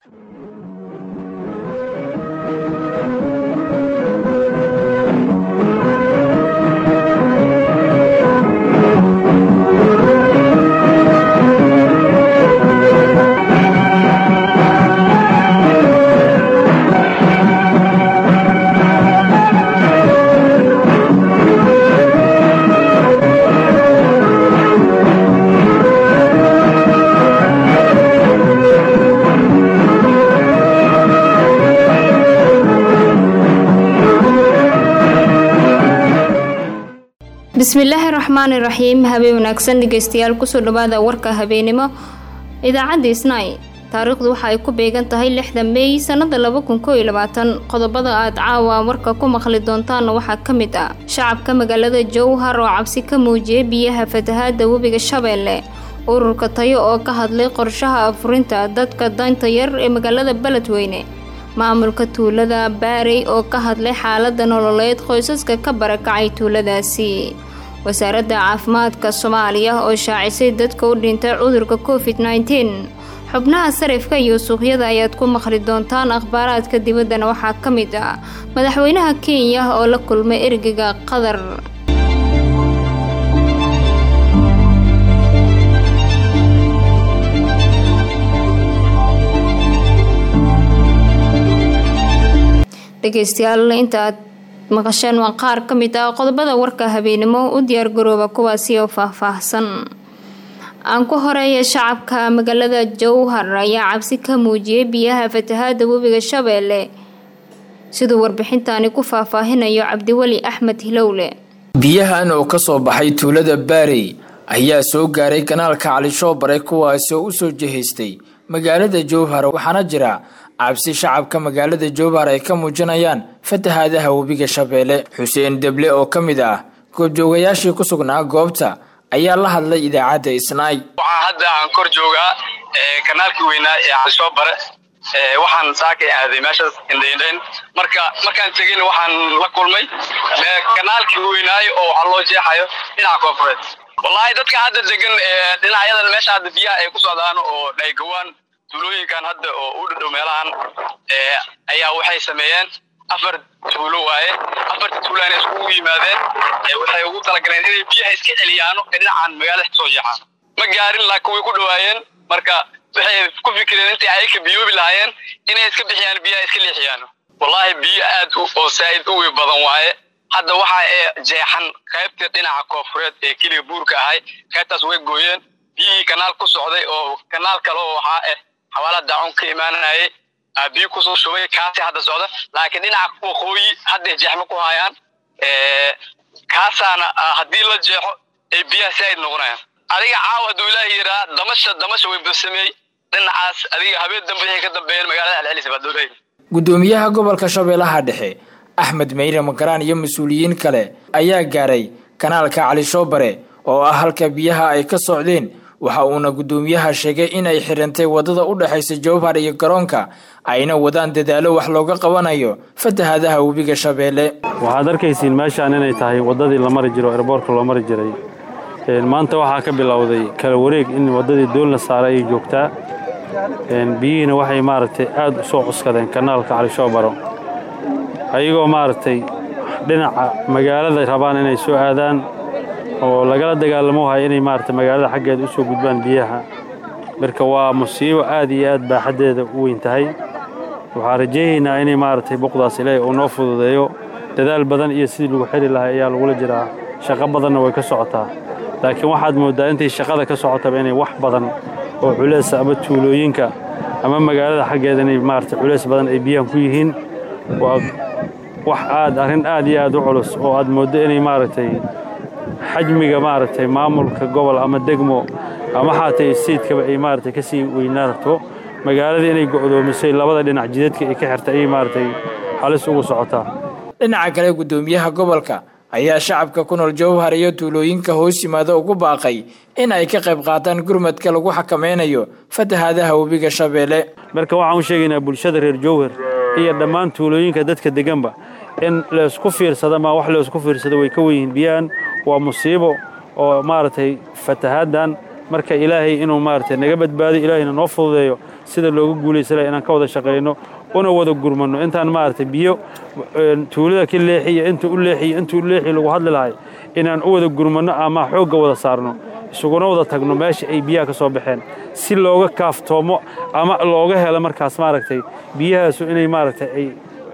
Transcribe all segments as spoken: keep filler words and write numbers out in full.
bismillaahi raxmaani raxiim habeen wanaagsan dhageystayaal ku soo dhawaada warka habeenimo idaacadda Isnaa taariikhdu waxa ay ku beegan tahay lixda May sanada laba kun iyo labaatan qodobada aad caawa warka ku maqli doontaan waxa kamid ah shacabka magaalada Jowhar oo cabsi ka muujiyay biyaha fatahaada webiga Shabeelle ururka tayo oo ka hadlay qorshaha afurinta dadka danta yar ee magaalada Beledweyne maamulka tuulada Baarey oo ka hadlay xaaladda nololeed qoysaska ka barakacay tuuladaasi wasaaradda caafimaadka Soomaaliya oo shaacisay dadka u dhintay cudurka covid nineteen xubnaha sarifka iyo suuqyada ayaad ku maqli doontaan akhbaaraadka dibadda waxa kamid ah madaxweynaha Kenya oo la kulmay ergeyga Qatar dhageystayaal inta maqasheen waan qaar ka mid ah qodobada warka habeenimo u diyaar garooba kuwaasi oo faahfaahsan aan ku horeeyay shacabka magaalada Jowhar ayaa cabsi ka muujiyay biyaha fatahaada webiga Shabeelle sidoo warbixintaani ku faahfaahinayo Cabdiwali Axmed Hilowle biyahan oo ka soo baxay tuulada Baarey ayaa soo gaaray kanaalka Cali Shoobare kuwaas oo u soo jeheystay magaalada Jowhar waxaana jira cabsi shacabka magaalada Jowhar ay ka muujinayaan fatahaadaha webiga Shabeelle Xuseen Deble oo kamid ah goobjoogayaashii ku sugnaa goobta ayaa la hadlay idaacadda Isnaa waxaan hadda aan kor joogaa ee kanaalkii weynaa ee Cali Shoobare ee waxaan saakay aaday meeshaas indheyn marka markaan tagay waxaan la kulmay kanaalkii weynaa oo waxa loo jeexayo dhinaca koonfureed wallahi dadka hadda degan ee dhinacyadan meesha hadda biyaha ay ku socdaan oo dhaygawaan tuulooyinkan hadda oo u dhow meelahan ee ayaa waxay sameeyeen afar tuulo waaye afar tuulaan isku yimaadeen ee waxay ugu talagaleen inay biyaha iska celiyaan dhinacan magaalada soo jeexaan ma gaarin laakiin way ku dhawaayeen marka waxay ku fikireen intii ay ka biyoobi lahaayeen inay iska bixiyaan biyaha iska leexiyaan wallahi biyo aad oo saaid u badan waaye hadda waxa ay jeexan qaybta dhinaca koonfureed ee kiliga buurka ahay qaybtaas way gooyeen biyihii kanaal ku socday oo kanaal kale oo waxa ah xawaalada dacun ka imaanayay biyo ku soo shubay kaasi hadda socda laakiin dhinaca waqooyi hadda jeexma ku hayaan ee kaasana hadii la jeexo ay biyaha saaid noqonayaan adiga caawa haduu ilaahay yira damasha damasha way basamay dhinacaas adiga habeen dambe ay ka dambeeyeen magaalada Alcelis Badoolay gudoomiyaha gobolka Shabeellaha Dhexe Axmed Meyre Makaraan iyo mas'uuliyiin kale ayaa gaaray kanaalka Cali Shoobare oo ah halka biyaha ay ka socdeen waxa uuna gudoomiyaha sheegay in ay xirantay wadada u dhaxaysa Jowhar iyo garoonka ayna wadaan dadaalo wax looga qabanayo fatahaadaha webiga Shabeelle waxaad arkaysiin meeshaan inay tahay wadadii la mari jiro airportka loo mari jiray ee maanta waxa ka bilowday kala wareeg in wadadii doolna saaray ay joogtaa ee biyina waxay maartay aad u soo cuskadeen kanaalka Cali Shoobare ayagoo maartay dhinaca magaalada rabaan inay soo aadaan oo lagala dagaalamo hay inay maartay magaalada xaggeed u soo gudbaan biyaha marka waa musiibo aad iyo aad baaxadeeda u weyn tahay waxa rajeeynaa inay maartay boqdaas ilaahay oo noo fududeeyo dadaal badan iyo sidii lagu xiri lahaa ayaa lagu jiraa shaqo badan way ka socotaa laakiin waxaad moodaa intay shaqada ka socotaa inay wax badan oo culeys ama tuulooyinka ama magaalada xaggeeda inay maartay culeys badan ay biyaha ku yihiin waa wax aad arin aad iyo aad u culus oo aad moodo inay maartay xajmiga maartay maamulka gobol ama degmo ama xaatay siidkaba ay maartay ka sii weynaato magaalada inay go'doomisay labada dhinac jidadka ay ka xirtay ay maartay halis ugu socotaa dhinaca kale gudoomiyaha gobolka ayaa shacabka ku nool Jowhar iyo tuulooyinka hoos yimaada ugu baaqay in ay ka qayb qaataan gurmadka lagu xakameynayo fatahaadaha webiga Shabeelle marka waxaan u sheegaynaa bulshada reer Jowhar iyo dhammaan tuulooyinka dadka deganba in la isku fiirsado ma wax la isku fiirsado way ka weyn biyaan waa musiibo oo maartay fatahaadan marka ilaahay inuu maartay naga badbaado ilaahayna noo fududeeyo sida looga guulaysan lahaa inaan ka wada shaqeyno una wada gurmano intaan maaragtay biyo tuulada ka leexiyo inta u leexiyo inta u leexiyo lagu hadli lahay inaan u wada gurmano ama xoogga wada saarno isuguna wada tagno meesha ay biyaha ka soo baxeen si looga kaaftoomo ama looga helo markaas maaragtay biyahaasu inay maaragtay ay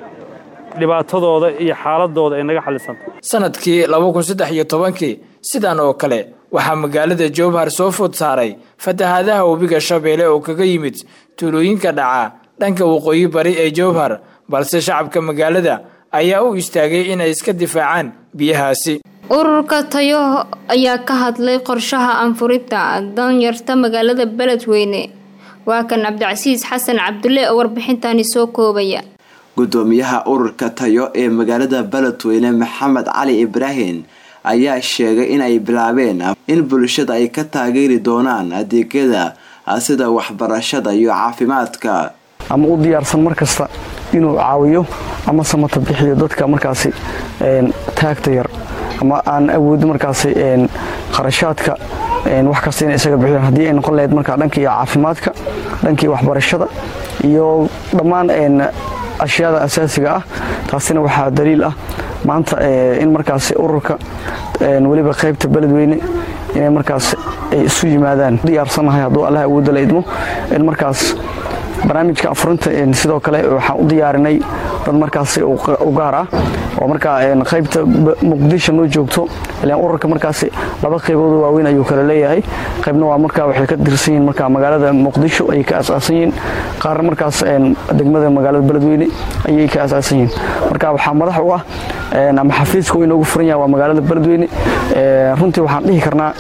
dhibaatadooda iyo xaaladooda ay naga xalisanto sanadkii laba kun saddex iyo tobankii sidan oo kale waxaa magaalada Jowhar soo food saaray fatahaadaha webiga Shabeelle oo kaga yimid tuulooyinka dhaca dhanka waqooyi bari ee Jowhar balse shacabka magaalada ayaa u istaagay inay iska difaacaan biyahaasi. ururka tayo ayaa ka hadlay qorshaha anfurinta danyarta magaalada Beledweyne. waa kan Cabdicasiis Xasan Cabdulle oo warbixintaani soo koobaya. gudoomiyaha ururka tayo ee magaalada Beledweyne Maxamed Cali Ibrahim ayaa sheegay in ay bilaabeen in bulshada ay ka taageeri doonaan adeegyada sida waxbarashada iyo caafimaadka ama u diyaarsan markasta inuu caawiyo ama samata bixiyo dadka markaasi een taagta yar ama aan awood markaasi een qarashaadka een wax kasta in isaga bixiyaan hadii ay noqon lahayd marka dhankii caafimaadka dhankii waxbarashada iyo dhammaan een ashyaada asaasiga ah taasina waxa daliil ah maanta in markaasi ururka een waliba qaybta Beledweyne inay markaas ay isu yimaadaan diyaarsanahay haduu Allah awood leeydmo in markaas barnaamijka afurinta in sidoo kale waxaan u diyaarinay dad markaas u gaar ah oo marka in qaybta Muqdisho noo joogto ilaa ururka markaas laba qaybood waaweyn ayuu kala leeyahay qaybna waa marka waxay ka dirsan yihiin marka magaalada Muqdisho ay ka asaasan yihiin qaar markaas in degmada magaalada Beledweyne ayay ka asaasan yihiin marka waxa madax u ah ama xafiiska uu inoogu furan yahay waa magaalada Beledweyne ee runtii waxaan dhihi karnaa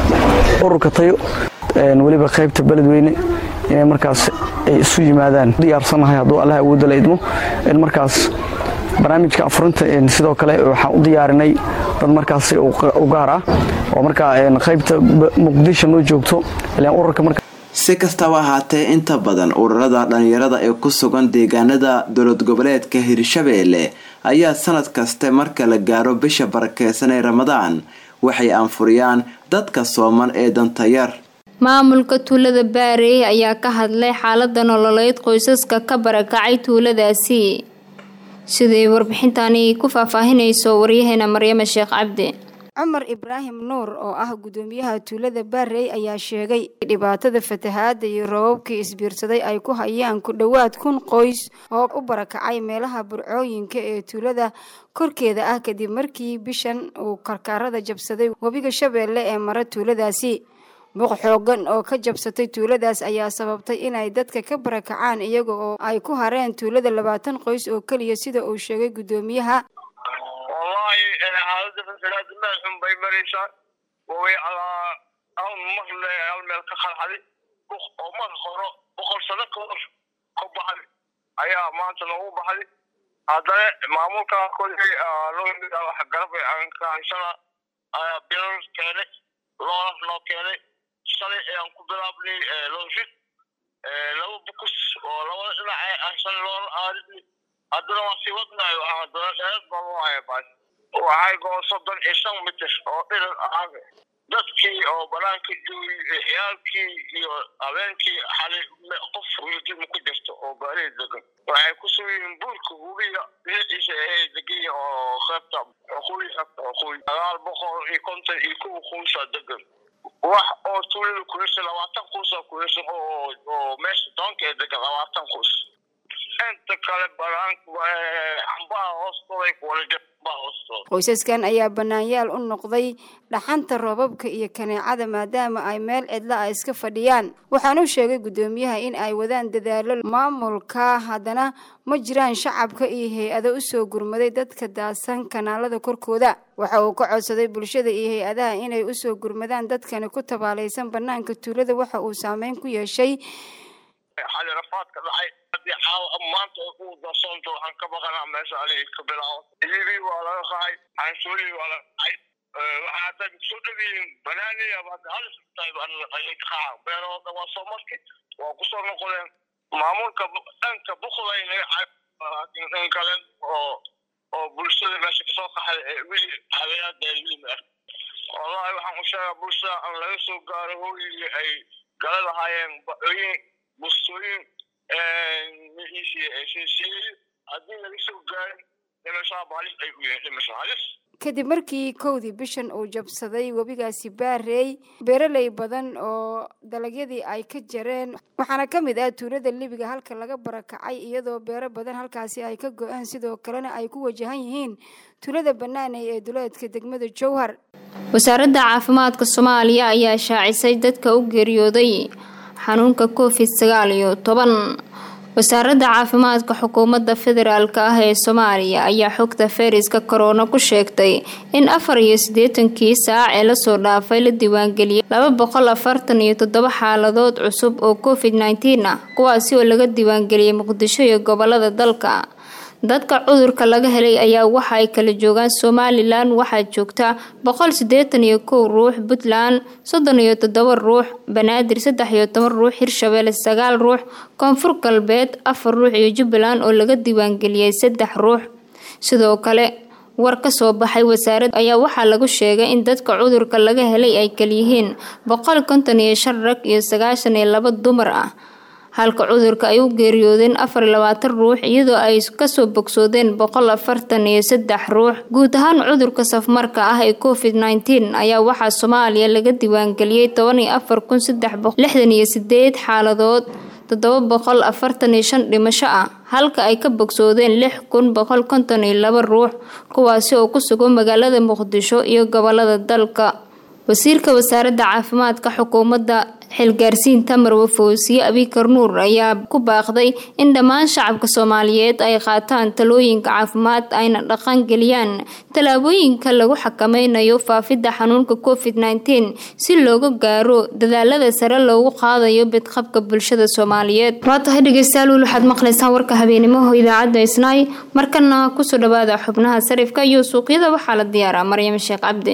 ururka tayo ee waliba qaybta Beledweyne inay markaas ay isu yimaadaan diyaarsanahay haduu Allah awood leeydmo in markaas barnaamijka afurinta in sidoo kale waxaan u diyaarinay dad markaas u gaar ah oo marka in qaybta Muqdisho noo joogto ilaa ururka marka si kastaba ahaatee inta badan ururada dhalinyarada ee ku sugan deegaanada dowlad goboleedka Hirshabeelle ayaa sanad kasta marka la gaaro bisha barakeysan ee Ramadaan waxay anfuriyaan dadka sooman ee danta yar. maamulka tuulada Baarey ayaa ka hadlay xaaladda nololeed qoysaska ka barakacay tuuladaasi sidii warbixintaani ku faahfaahinayso waryaheena Maryama Sheekh Cabdi. Cumar Ibraahim Nuur oo ah gudoomiyaha tuulada Baarey ayaa sheegay dhibaatada fatahaada iyo roobabkii isbiirsaday ay ku hayaan ku dhawaad kun qoys oo u barakacay meelaha burcooyinka ee tuulada korkeeda ah kadib markii bishan uu karkarada jabsaday webiga Shabeelle ee mara tuuladaasi. buuq xoogan oo ka jabsatay tuuladaas ayaa sababtay inay dadka ka barakacaan iyaga oo ay ku hareen tuulada labaatan qoys oo kaliya sida uu sheegay gudoomiyaha. wallahi xaaladda fatahaada ma xun bay maraysaa way ala aan marle hal meel ka khalxaday oo ma horo boqol sano ka hor ka baxay ayaa maanta loogu baxay haddana maamulka kolkay loo yidhi wax garab aan ka haysana ayaa bilan keenay loo loo keenay shalay ayaan ku bilaabnay loonshid laba bukus oo laba dhinac ah shalay loo aadnay haddana waa sii wadnaay waxaa haddana dheer baa loo haya baas waxay goo soddon iyo shan mitir oo dhiran ah dadkii oo banaanka joogay ciyaalkii iyo habeenkii xalay qof wiilkii ku jirto oo baaray degan waxay ku sugiin buurka hubiya dhinaciisa ay degan oo qaybta xuquuqi qabta xuquuqi dagaal boqol iyo konton iyo kow qoysa degan wax oo tuulada ku yeeshay labaatan qoys oo ku yeeshay oo oo meesha doonka ee degan labaatan qoys inta kale banaanka xambaa hoostooda ku wala jabaa hoostooda qoysaskan ayaa banaanyaal u noqday dhaxanta roobabka iyo kaneecada maadaama ay meel cidla ah iska fadhiyaan. waxaan u sheegay gudoomiyaha in ay wadaan dadaalo maamulka haddana ma jiraan shacabka iyo hay'ado u soo gurmaday dadka daasan kanaalada korkooda. waxa uu ka codsaday bulshada iyo hay'adaha inay u soo gurmadaan dadkan ku tabaalaysan banaanka tuulada waxa uu saameyn ku yeeshay xalay rafaadka dhacay hadii xaal amaanta uu doonto waxaan ka baqanaa meesha ay ka bilaabo iibi waa laga qaay aansuri waa la qaay waxa dad soo dhaweeyeen banaaniya baad hal sabtay baan ay ka qaay beerooda waa soo markay waa ku soo noqdeen maamulka dhanka buqlayna in kale oo oo bulshada meesha ka soo qaxay wili habeeyada ilmiga wallahi waxaan u sheegay bulshada aan laga soo gaaro hooyii ay galada hayeen bacooyin bustooyin meeshiisii haddii laga soo gaarin dhimashaa halis ay u yihiin dhimasho halis kadib markii kowdii bishan uu jabsaday webigaasi Baarey beeraley badan oo dalagyadii ay ka jareen waxaana ka mid ah tuulada Libiga halka laga barakacay iyadoo beero badan halkaasi ay ka go'aan sidoo kalena ay ku wajahan yihiin tuulada Banaanay ee duleedka degmada Jowhar wasaaradda caafimaadka Soomaaliya ayaa shaacisay dadka u geeriyooday xanuunka covid sagaal iyo toban wasaaradda caafimaadka xukuumadda federaalka ah ee Soomaaliya ayaa xogta fayraska corona ku sheegtay in afar iyo siddeetan saac ee la soo dhaafay la diiwaangeliyay laba boqol afartan iyo toddoba xaaladood cusub oo covid nineteen ah kuwaasi oo laga diiwaangeliyay Muqdisho iyo gobolada dalka dadka cudurka laga helay ayaa waxa ay kala joogaan Somaliland waxa joogta boqol siddeetan iyo kow ruux, Puntland soddon iyo toddoba ruux, Banaadir saddex iyo toban ruux, Hirshabelle sagaal ruux, Koonfur Galbeed afar ruux iyo Jubbaland oo laga diiwaangeliyay saddex ruux. Sidoo kale war ka soo baxay wasaaradda ayaa waxa lagu sheegay in dadka cudurka laga helay ay kala yihiin boqol konton iyo shan rag iyo sagaashan iyo laba dumar ah. halka cudurka ay u geeriyoodeen afar iyo labaatan ruux iyadoo ay ka soo bogsoodeen boqol afartan iyo saddex ruux guud ahaan cudurka safmarka ah ee covid nineteen ayaa waxa Soomaaliya laga diiwaangeliyay toban iyo afar kun saddex boqol lixdan iyo siddeed xaaladood toddoba boqol afartan iyo shan dhimasho ah halka ay ka bogsoodeen lix kun boqol konton iyo laba ruux kuwaasi oo ku sugan magaalada Muqdisho iyo gobolada dalka wasiirka wasaaradda caafimaadka xukuumadda xilgaarsiinta Marwo Fawziye Abikar Nuur ayaa ku baaqday in dhammaan shacabka Soomaaliyeed ay qaataan talooyinka caafimaad ayna dhaqan galiyaan talaabooyinka lagu xakameynayo faafidda xanuunka covid nineteen si looga gaaro dadaalada sare loogu qaadayo badqabka bulshada Soomaaliyeed. Waa tahay dhageystayaal waxaad maqlaysaan warka habeenimo idaacadda Isnaay markana ku soo dhawaada xubnaha sarifka iyo suuqyada waxa la diyaaraa Maryam Sheekh Cabdi.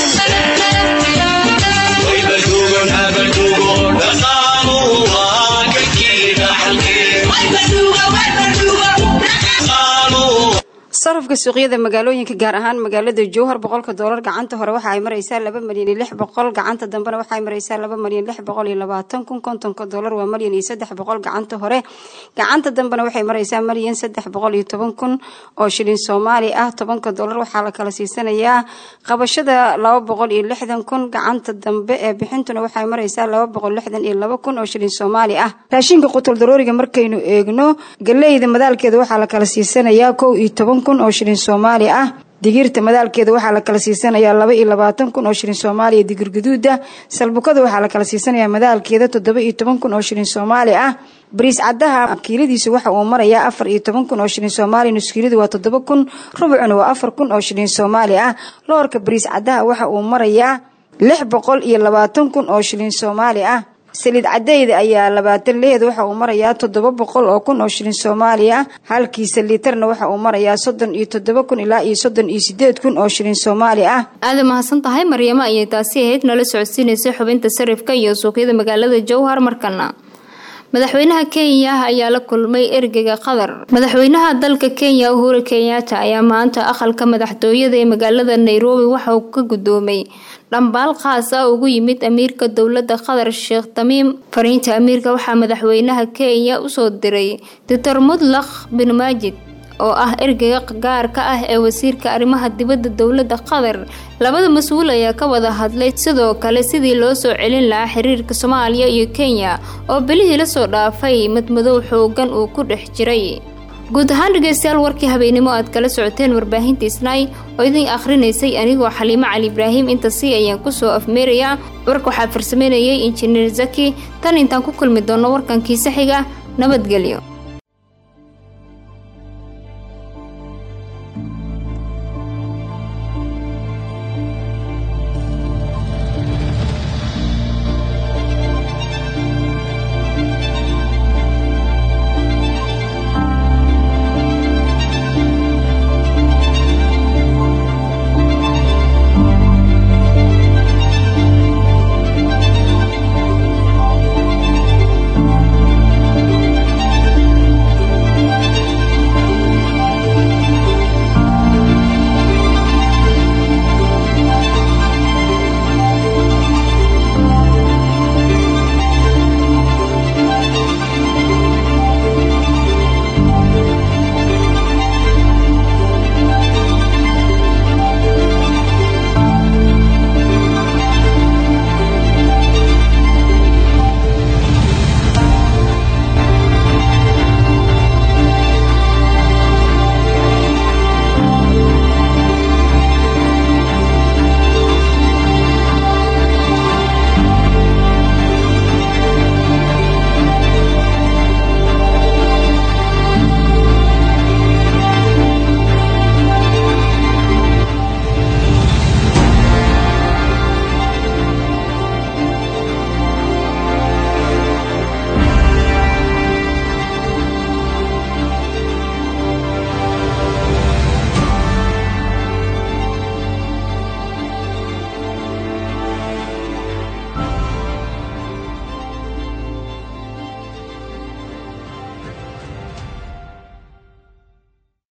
sarafka suuqyada magaalooyinka gaar ahaan magaalada Jowhar boqolka dollar gacanta hore waxa ay maraysaa laba milyan iyo lix boqol gacanta dambena waxa ay maraysaa laba milyan lix boqol iyo labaatan kun kontonka dollar waa milyan iyo saddex boqol gacanta hore gacanta dambena waxay maraysaa milyan saddex boqol iyo toban kun oo shilin Soomaali ah tobanka dollar waxa la kala siisanayaa qabashada laba boqol iyo lixdan kun gacanta dambe ee bixintuna waxa ay maraysaa laba boqol lixdan iyo laba kun oo shilin Soomaali ah raashinka qutul darooriga markaynu eegno galeyda madaalkeeda waxa la kala siisanayaa kow iyo toban kun oo shilin Soomaali ah digirta madaalkeeda waxa la kala siisanayaa laba iyo labaatan kun oo shilin Soomaali digir gaduuda salbukada waxa la kala siisanayaa madaalkeeda toddoba iyo toban kun oo shilin Soomaali ah bariis cadaha kiiladiisu waxa uu marayaa afar iyo toban kun oo shilin Soomaali nus kiiladu waa toddoba kun rubucuna waa afar kun oo shilin Soomaali ah loorka bariis cadaha waxa uu marayaa lix boqol iyo labaatan kun oo shilin Soomaali ah saliid cadayda ayaa labaatan leed waxa uu marayaa toddoba boqol oo kun oo shilin Soomaali ah halkiisa liitarna waxa uu marayaa soddon iyo toddoba kun ilaa iyo soddon iyo siddeed kun oo shilin Soomaali ah aad mahadsan tahay Maryama iyo taasi ahayd nala socodsiinaysa xubinta sarifka iyo suuqyada magaalada Jowhar markana madaxweynaha Kenya ayaa la kulmay ergeyga Qatar madaxweynaha dalka Kenya Uhuru Kenyatta ayaa maanta aqalka madaxtooyada ee magaalada Nairobi waxa uu ka gudoomay dhambaal qaas ah ugu yimid amiirka dawladda Qatar Sheikh Tamim fariinta amiirka waxa madaxweynaha Kenya u soo diray Doctor Mudlaq bin Majid oo ah ergeyga gaarka ah ee wasiirka arrimaha dibadda dawladda Qatar labada mas'uul ayaa ka wada hadlay sidoo kale sidii loo soo celin lahaa xiriirka Soomaaliya iyo Kenya oo bilihii la soo dhaafay madmadow xoogan uu ku dhex jiray guud ahaan dhageystayaal warkii habeenimo aad kala socoteen warbaahinta Isnaay oo idin akhrineysay anigoo Xaliimo Cali Ibraahim inta si ayaan ku soo afmeerayaa warka waxa farsameynayay injineer Zaki tan intaan ku kulmi doono warkan kiisa xiga nabadgelyo.